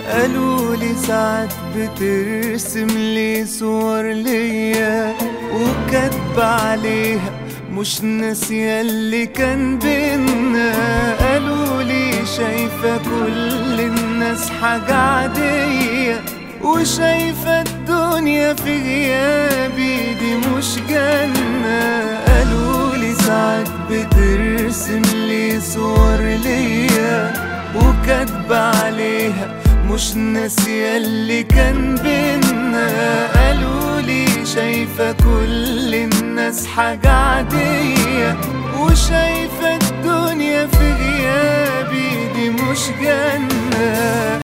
قالولي ساعات بترسم لي صور ليا وكاتبة عليها مش ناسية اللي كان بينا. قالولي شايفة كل الناس حاجة عادية وشايفة الدنيا في غيابي دي مش جنة. قالولي ساعات بترسم لي صور ليا وكاتبة عليها مش ناسية اللي كان بينا. قالولي شايفة كل الناس حاجة عادية وشايفة الدنيا في غيابي دي مش جنة.